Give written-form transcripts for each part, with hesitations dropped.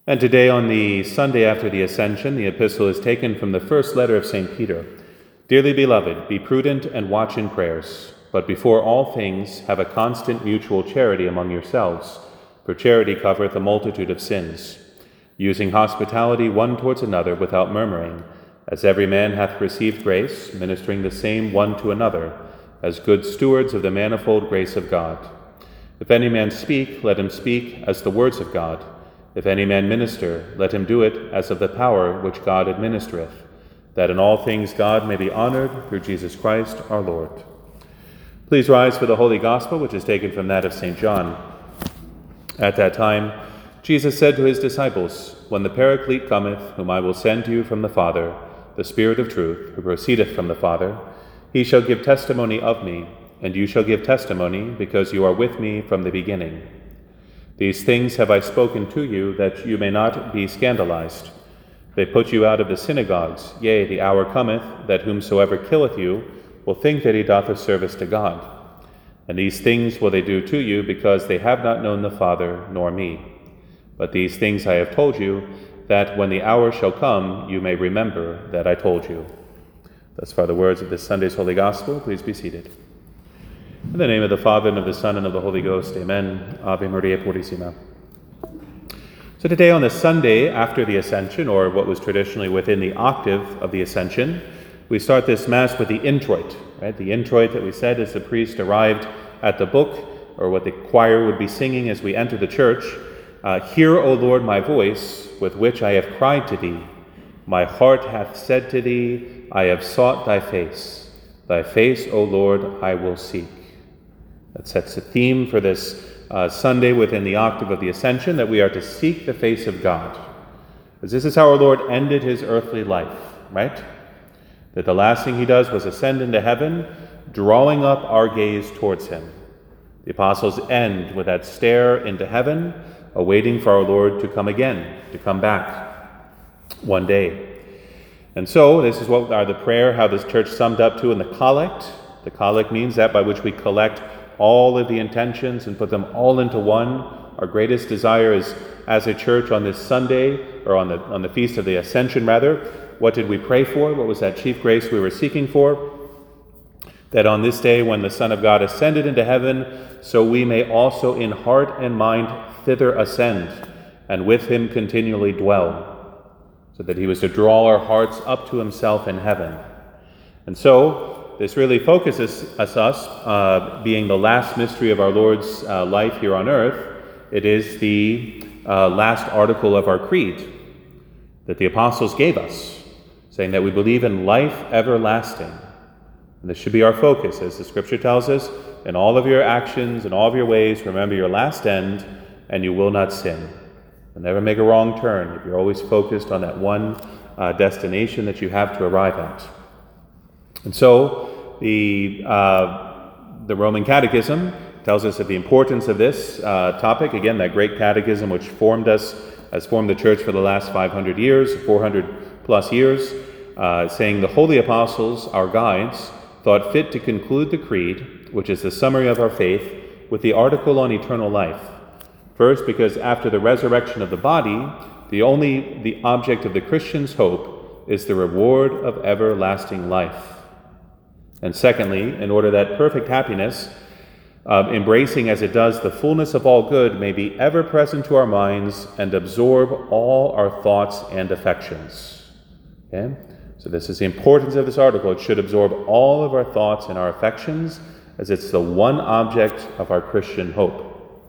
And today, on the Sunday after the Ascension, the epistle is taken from the first letter of St. Peter. Dearly beloved, be prudent and watch in prayers, but before all things have a constant mutual charity among yourselves, for charity covereth a multitude of sins, using hospitality one towards another without murmuring, as every man hath received grace, ministering the same one to another, as good stewards of the manifold grace of God. If any man speak, let him speak as the words of God. If any man minister, let him do it as of the power which God administereth, that in all things God may be honored through Jesus Christ our Lord. Please rise for the Holy Gospel, which is taken from that of St. John. At that time, Jesus said to his disciples, When the Paraclete cometh, whom I will send to you from the Father, the Spirit of truth, who proceedeth from the Father, he shall give testimony of me, and you shall give testimony, because you are with me from the beginning. These things have I spoken to you, that you may not be scandalized. They put you out of the synagogues. Yea, the hour cometh, that whomsoever killeth you will think that he doth a service to God. And these things will they do to you, because they have not known the Father nor me. But these things I have told you, that when the hour shall come, you may remember that I told you. Thus far the words of this Sunday's Holy Gospel. Please be seated. In the name of the Father, and of the Son, and of the Holy Ghost, amen. Ave Maria Purissima. So today, on the Sunday after the Ascension, or what was traditionally within the octave of the Ascension, we start this Mass with the introit. Right? The introit that we said as the priest arrived at the book, or what the choir would be singing as we enter the church. Hear, O Lord, my voice, with which I have cried to thee. My heart hath said to thee, I have sought thy face. Thy face, O Lord, I will seek. That sets the theme for this Sunday within the octave of the Ascension, that we are to seek the face of God. As this is how our Lord ended his earthly life, right? That the last thing he does was ascend into heaven, drawing up our gaze towards him. The apostles end with that stare into heaven, awaiting for our Lord to come again, to come back one day. And so this is what the prayer, how this church summed up to in the collect. The collect means that by which we collect all of the intentions and put them all into one. Our greatest desire is, as a church on this Sunday, or on the feast of the Ascension rather, what did we pray for? What was that chief grace we were seeking for? That on this day when the Son of God ascended into heaven, so we may also in heart and mind thither ascend, and with him continually dwell, so that he was to draw our hearts up to himself in heaven. And so this really focuses us, being the last mystery of our Lord's life here on earth. It is the last article of our creed that the apostles gave us, saying that we believe in life everlasting. And this should be our focus, as the Scripture tells us, in all of your actions, in all of your ways, remember your last end, and you will not sin. You'll never make a wrong turn if you're always focused on that one destination that you have to arrive at. And so the Roman Catechism tells us of the importance of this topic. Again, that great catechism which formed us, has formed the church for the last 500 years, 400 plus years, saying the holy apostles, our guides, thought fit to conclude the creed, which is the summary of our faith, with the article on eternal life. First, because after the resurrection of the body, the object of the Christian's hope is the reward of everlasting life. And secondly, in order that perfect happiness, embracing as it does the fullness of all good, may be ever present to our minds and absorb all our thoughts and affections. Okay? So this is the importance of this article. It should absorb all of our thoughts and our affections, as it's the one object of our Christian hope.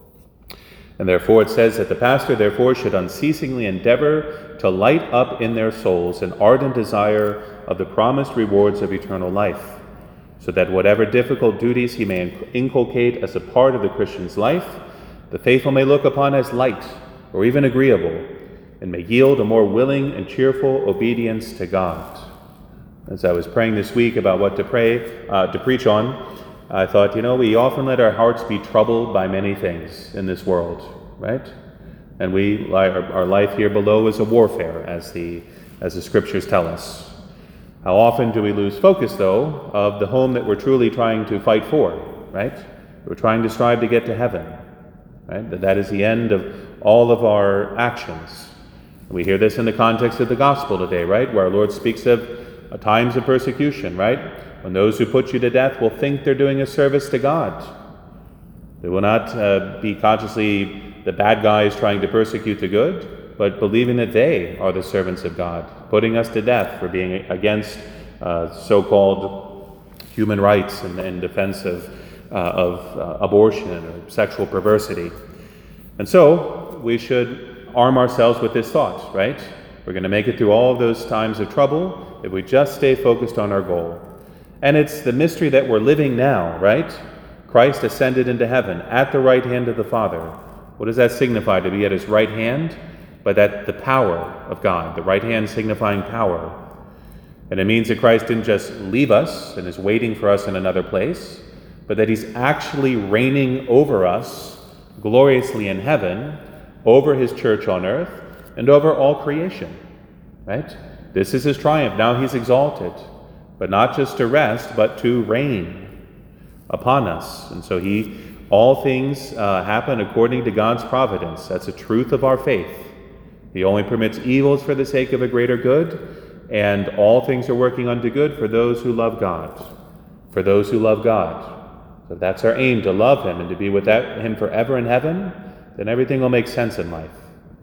And therefore it says that the pastor therefore should unceasingly endeavor to light up in their souls an ardent desire of the promised rewards of eternal life, so that whatever difficult duties he may inculcate as a part of the Christian's life, the faithful may look upon as light or even agreeable, and may yield a more willing and cheerful obedience to God. As I was praying this week about what to preach on, I thought, we often let our hearts be troubled by many things in this world, right? And our life here below is a warfare, as the Scriptures tell us. How often do we lose focus, though, of the home that we're truly trying to fight for, right? We're trying to strive to get to heaven, right? That is the end of all of our actions. We hear this in the context of the gospel today, right? Where our Lord speaks of times of persecution, right? When those who put you to death will think they're doing a service to God. They will not be consciously the bad guys trying to persecute the good, but believing that they are the servants of God, putting us to death for being against so-called human rights and in defense of abortion or sexual perversity. And so we should arm ourselves with this thought, right? We're going to make it through all of those times of trouble if we just stay focused on our goal. And it's the mystery that we're living now, right? Christ ascended into heaven at the right hand of the Father. What does that signify, to be at his right hand? But that the power of God, the right hand signifying power. And it means that Christ didn't just leave us and is waiting for us in another place, but that he's actually reigning over us gloriously in heaven, over his church on earth, and over all creation, right? This is his triumph. Now he's exalted, but not just to rest, but to reign upon us. And so all things happen according to God's providence. That's a truth of our faith. He only permits evils for the sake of a greater good, and all things are working unto good for those who love God. For those who love God. So that's our aim, to love him and to be with him forever in heaven, then everything will make sense in life.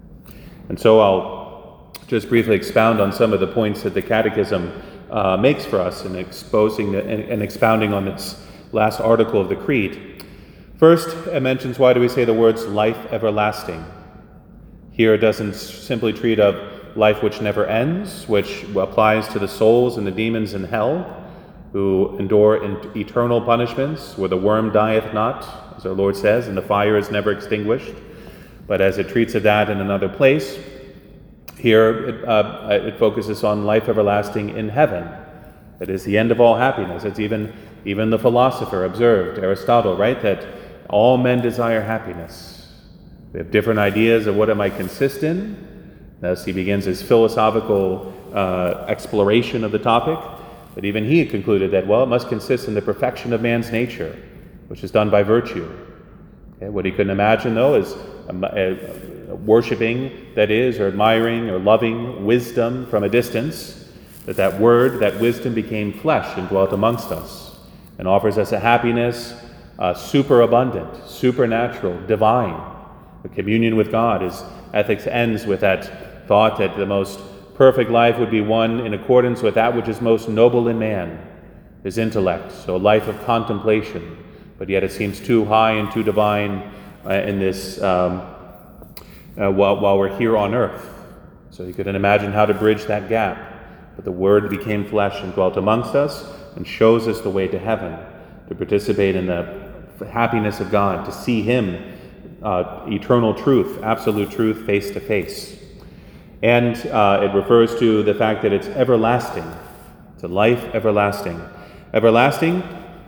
And so I'll just briefly expound on some of the points that the Catechism makes for us in exposing and expounding on this last article of the Creed. First, it mentions, why do we say the words life everlasting? Here it doesn't simply treat of life which never ends, which applies to the souls and the demons in hell, who endure eternal punishments, where the worm dieth not, as our Lord says, and the fire is never extinguished. But as it treats of that in another place, here it focuses on life everlasting in heaven. That is the end of all happiness. It's even the philosopher observed, Aristotle, right, that all men desire happiness. We have different ideas of what it might consist in. Thus he begins his philosophical exploration of the topic. But even he concluded that, well, it must consist in the perfection of man's nature, which is done by virtue. Okay, what he couldn't imagine, though, is worshiping, that is, or admiring or loving wisdom from a distance, that word, that wisdom became flesh and dwelt amongst us and offers us a happiness superabundant, supernatural, divine. The communion with God, his ethics ends with that thought that the most perfect life would be one in accordance with that which is most noble in man, his intellect. So a life of contemplation, but yet it seems too high and too divine in this while we're here on earth. So you couldn't imagine how to bridge that gap. But the Word became flesh and dwelt amongst us and shows us the way to heaven, to participate in the happiness of God, to see him, eternal truth, absolute truth, face to face. And it refers to the fact that it's everlasting. It's a life everlasting. Everlasting,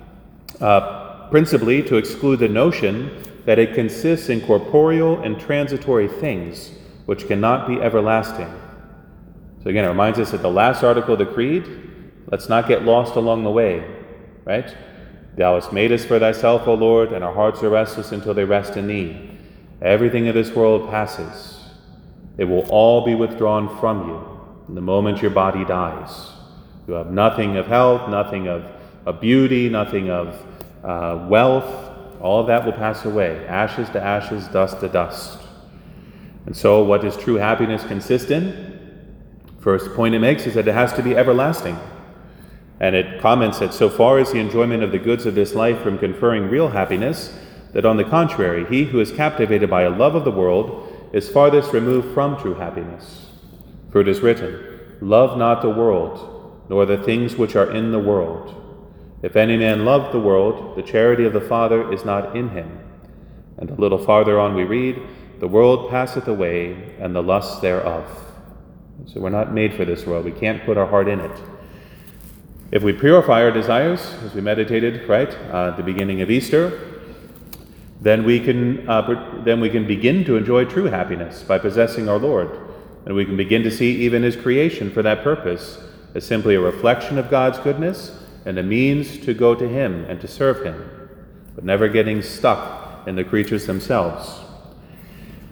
principally to exclude the notion that it consists in corporeal and transitory things which cannot be everlasting. So again, it reminds us that the last article of the Creed, let's not get lost along the way, right? Thou hast made us for thyself, O Lord, and our hearts are restless until they rest in thee. Everything of this world passes. It will all be withdrawn from you in the moment your body dies. You have nothing of health, nothing of beauty, nothing of wealth. All of that will pass away. Ashes to ashes, dust to dust. And so what does true happiness consist in? First point it makes is that it has to be everlasting. And it comments that so far as the enjoyment of the goods of this life from conferring real happiness, that on the contrary, he who is captivated by a love of the world is farthest removed from true happiness. For it is written, love not the world, nor the things which are in the world. If any man love the world, the charity of the Father is not in him. And a little farther on we read, the world passeth away, and the lusts thereof. So we're not made for this world. We can't put our heart in it. If we purify our desires, as we meditated, right, at the beginning of Easter, then we can begin to enjoy true happiness by possessing our Lord. And we can begin to see even his creation for that purpose as simply a reflection of God's goodness and a means to go to him and to serve him, but never getting stuck in the creatures themselves.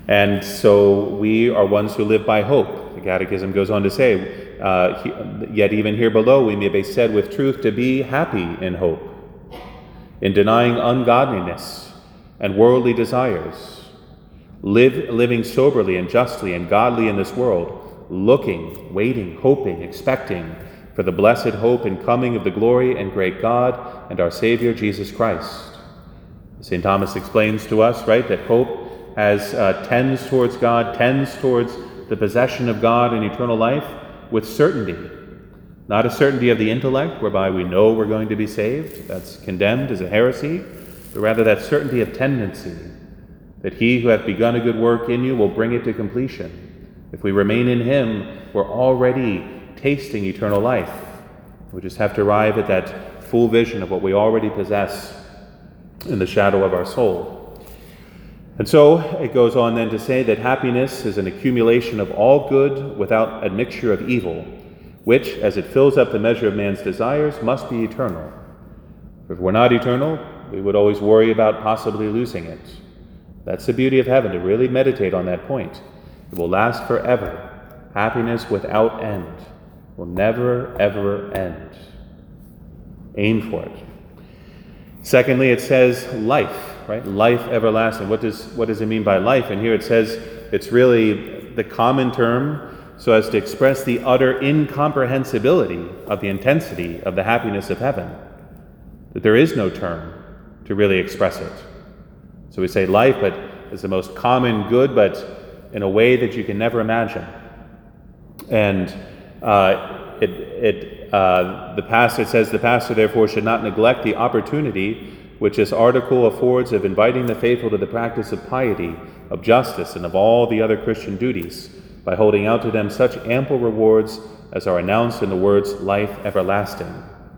And so we are ones who live by hope. The Catechism goes on to say, yet even here below we may be said with truth to be happy in hope, in denying ungodliness and worldly desires, living soberly and justly and godly in this world, looking, waiting, hoping, expecting for the blessed hope and coming of the glory and great God and our Savior Jesus Christ. St. Thomas explains to us, right, that hope tends towards God, tends towards the possession of God in eternal life with certainty. Not a certainty of the intellect, whereby we know we're going to be saved. That's condemned as a heresy. But rather that certainty of tendency, that he who hath begun a good work in you will bring it to completion. If we remain in him, we're already tasting eternal life. We just have to arrive at that full vision of what we already possess in the shadow of our soul. And so it goes on then to say that happiness is an accumulation of all good without admixture of evil, which, as it fills up the measure of man's desires, must be eternal. If we're not eternal, we would always worry about possibly losing it. That's the beauty of heaven, to really meditate on that point. It will last forever. Happiness without end will never, ever end. Aim for it. Secondly, it says life, right? Life everlasting. What does it mean by life? And here it says it's really the common term so as to express the utter incomprehensibility of the intensity of the happiness of heaven. That there is no term to really express it. So we say life, but it's the most common good, but in a way that you can never imagine. And the pastor says, the pastor therefore should not neglect the opportunity which this article affords of inviting the faithful to the practice of piety, of justice, and of all the other Christian duties, by holding out to them such ample rewards as are announced in the words, life everlasting.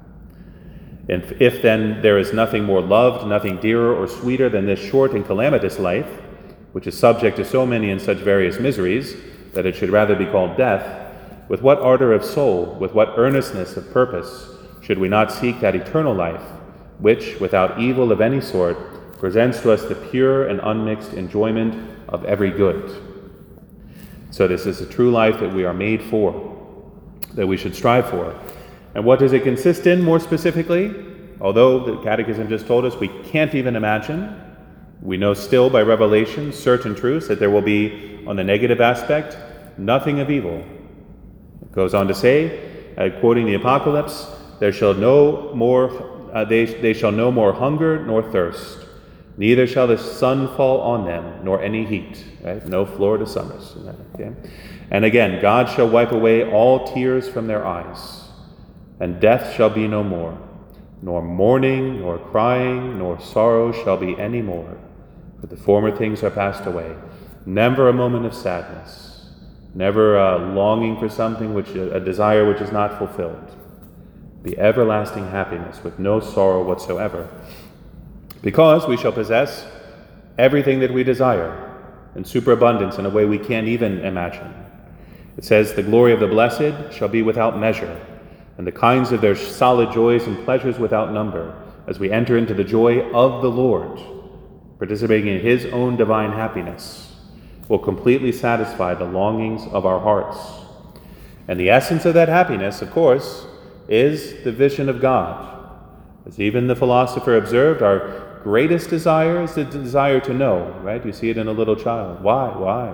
And if then there is nothing more loved, nothing dearer or sweeter than this short and calamitous life, which is subject to so many and such various miseries, that it should rather be called death, with what ardor of soul, with what earnestness of purpose, should we not seek that eternal life, which, without evil of any sort, presents to us the pure and unmixed enjoyment of every good. So this is a true life that we are made for, that we should strive for. And what does it consist in more specifically? Although the Catechism just told us we can't even imagine, we know still by revelation certain truths that there will be, on the negative aspect, nothing of evil. It goes on to say, quoting the Apocalypse, they shall no more hunger nor thirst, neither shall the sun fall on them, nor any heat. Right? No Florida summers. Okay? And again, God shall wipe away all tears from their eyes, and death shall be no more, nor mourning, nor crying, nor sorrow shall be any more, for the former things are passed away. Never a moment of sadness, never a longing for something, a desire which is not fulfilled. The everlasting happiness with no sorrow whatsoever, because we shall possess everything that we desire in superabundance in a way we can't even imagine. It says, the glory of the blessed shall be without measure, and the kinds of their solid joys and pleasures without number, as we enter into the joy of the Lord, participating in his own divine happiness, will completely satisfy the longings of our hearts. And the essence of that happiness, of course, is the vision of God. As even the philosopher observed, our greatest desire is the desire to know, right? You see it in a little child. Why,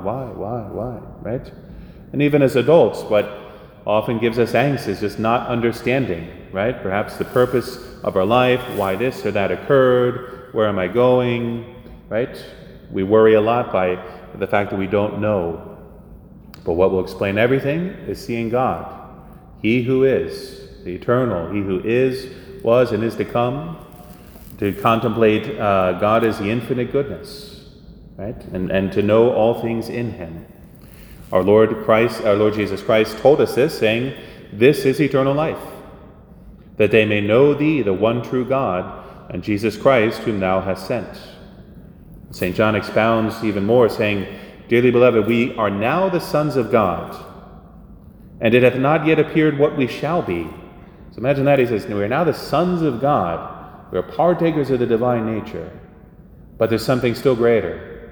right? And even as adults, what often gives us angst is just not understanding, right? Perhaps the purpose of our life, why this or that occurred, where am I going, right? We worry a lot by the fact that we don't know. But what will explain everything is seeing God. He who is, the eternal, he who is, was, and is to come, to contemplate God as the infinite goodness, right? And to know all things in him. Our Lord Jesus Christ told us this, saying, this is eternal life, that they may know thee, the one true God, and Jesus Christ, whom thou hast sent. St. John expounds even more, saying, dearly beloved, we are now the sons of God, and it hath not yet appeared what we shall be. So imagine that, he says, we are now the sons of God. We are partakers of the divine nature. But there's something still greater.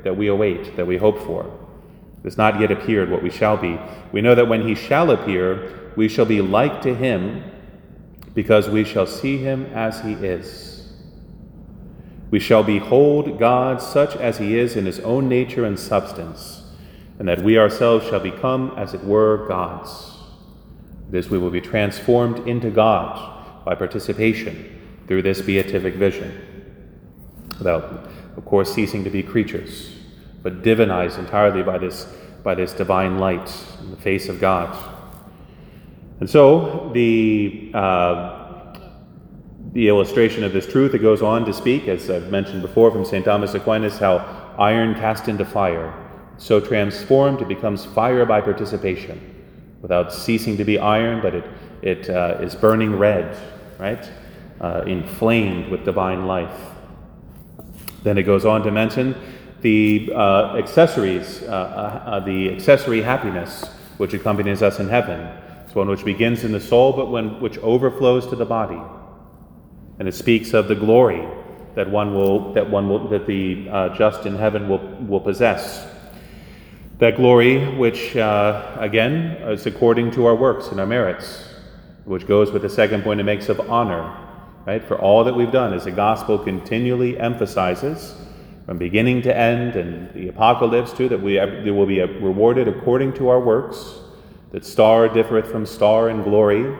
that we await, that we hope for. It has not yet appeared what we shall be. We know that when he shall appear, we shall be like to him, because we shall see him as he is. We shall behold God such as he is in his own nature and substance, and that we ourselves shall become, as it were, gods. This we will be transformed into God by participation through this beatific vision, without, of course, ceasing to be creatures, but divinized entirely by this divine light in the face of God. And so the illustration of this truth, it goes on to speak, as I've mentioned before from St. Thomas Aquinas, how iron cast into fire, so transformed it becomes fire by participation, without ceasing to be iron, but it is burning red, right? Inflamed with divine life. Then it goes on to mention the accessories, the accessory happiness which accompanies us in heaven. It's one which begins in the soul, but which overflows to the body. And it speaks of the glory that the just in heaven will possess. That glory which, again, is according to our works and our merits, which goes with the second point it makes of honor, right? For all that we've done, as the gospel continually emphasizes, from beginning to end, and the apocalypse too, that there will be rewarded according to our works, that star differeth from star in glory.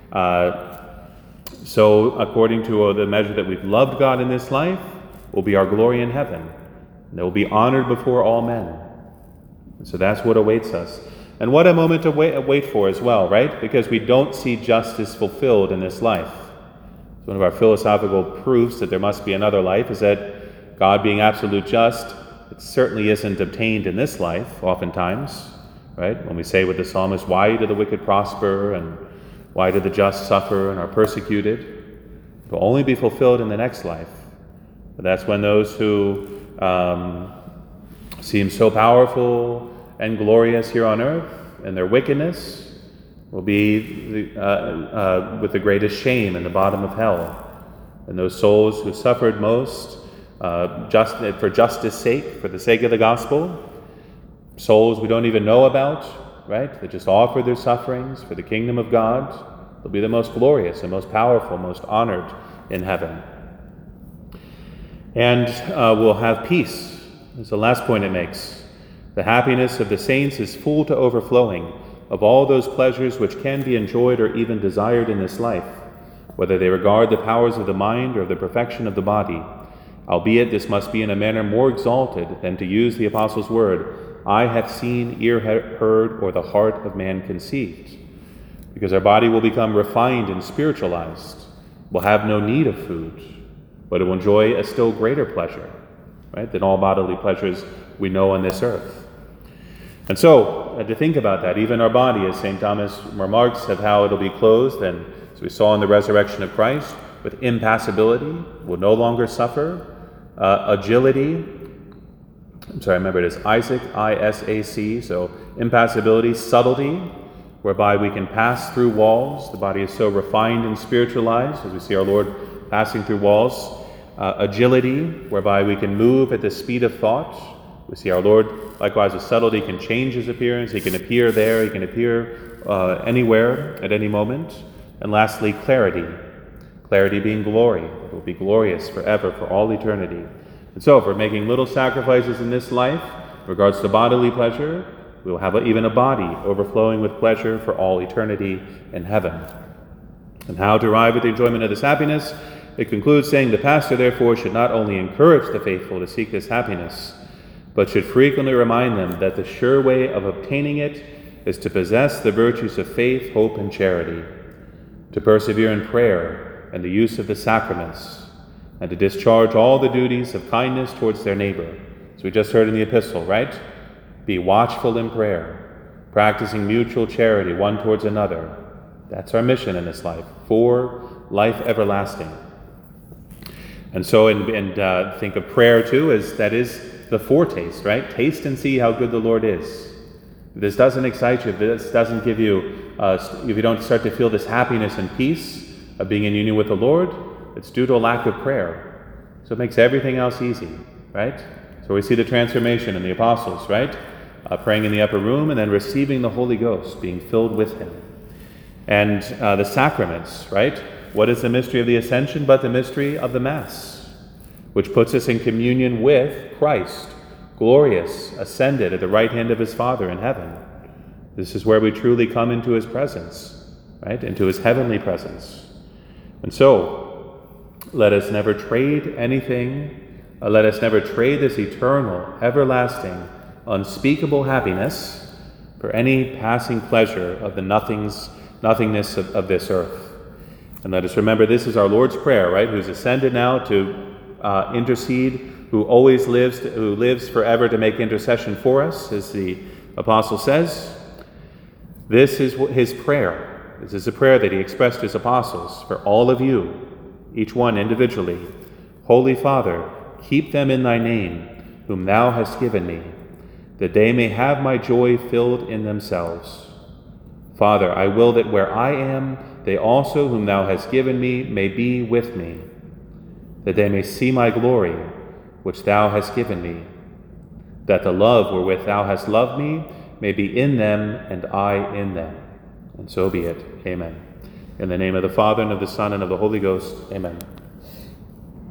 So according to the measure that we've loved God in this life, will be our glory in heaven. And they will be honored before all men. And so that's what awaits us. And what a moment to wait for as well, right? Because we don't see justice fulfilled in this life. So one of our philosophical proofs that there must be another life is that God being absolute just, it certainly isn't obtained in this life, oftentimes, right? When we say with the psalmist, why do the wicked prosper and why do the just suffer and are persecuted? It will only be fulfilled in the next life. But that's when those who seem so powerful and glorious here on earth, and their wickedness will be with the greatest shame in the bottom of hell. And those souls who suffered most for justice' sake, for the sake of the gospel, souls we don't even know about, right? That just offer their sufferings for the kingdom of God, they'll be the most glorious and most powerful, most honored in heaven. And we'll have peace. That's the last point it makes. The happiness of the saints is full to overflowing of all those pleasures which can be enjoyed or even desired in this life, whether they regard the powers of the mind or the perfection of the body. Albeit this must be in a manner more exalted than, to use the Apostle's word, eye hath seen, ear heard, or the heart of man conceived. Because our body will become refined and spiritualized, will have no need of food, but it will enjoy a still greater pleasure, right, than all bodily pleasures we know on this earth. And so, to think about that, even our body, as St. Thomas remarks, of how it'll be clothed, and as we saw in the resurrection of Christ, with impassibility, will no longer suffer, agility, remember it is Isaac, I-S-A-C, so impassibility, subtlety, whereby we can pass through walls. The body is so refined and spiritualized, as we see our Lord passing through walls. Agility, whereby we can move at the speed of thought. We see our Lord, likewise, with subtlety, can change his appearance. He can appear there. He can appear anywhere at any moment. And lastly, clarity. Clarity being glory. It will be glorious forever, for all eternity. And so, if we're making little sacrifices in this life, in regards to bodily pleasure, we will have even a body overflowing with pleasure for all eternity in heaven. And how to arrive at the enjoyment of this happiness? It concludes saying, the pastor, therefore, should not only encourage the faithful to seek this happiness, but should frequently remind them that the sure way of obtaining it is to possess the virtues of faith, hope, and charity, to persevere in prayer and the use of the sacraments, and to discharge all the duties of kindness towards their neighbor. As we just heard in the epistle, right? Be watchful in prayer, practicing mutual charity one towards another. That's our mission in this life, for life everlasting. And so, think of prayer too, as that is the foretaste, right? Taste and see how good the Lord is. If this doesn't excite you, if this doesn't give you, if you don't start to feel this happiness and peace of being in union with the Lord, it's due to a lack of prayer. So it makes everything else easy, right? So So we see the transformation in the apostles, right? Praying in the upper room and then receiving the Holy Ghost, being filled with him. And the sacraments, right? What is the mystery of the Ascension but the mystery of the Mass, which puts us in communion with Christ, glorious, ascended at the right hand of his Father in heaven. This is where we truly come into his presence, right? Into his heavenly presence. And so, let us never trade anything. Let us never trade this eternal, everlasting, unspeakable happiness for any passing pleasure of the nothingness of this earth. And let us remember this is our Lord's Prayer, right? Who's ascended now to intercede, who always lives, who lives forever to make intercession for us, as the apostle says. This is his prayer. This is a prayer that he expressed to his apostles for all of you, each one individually. Holy Father, keep them in thy name, whom thou hast given me, that they may have my joy filled in themselves. Father, I will that where I am, they also whom thou hast given me may be with me, that they may see my glory, which thou hast given me, that the love wherewith thou hast loved me may be in them and I in them. And so be it. Amen. In the name of the Father, and of the Son, and of the Holy Ghost. Amen.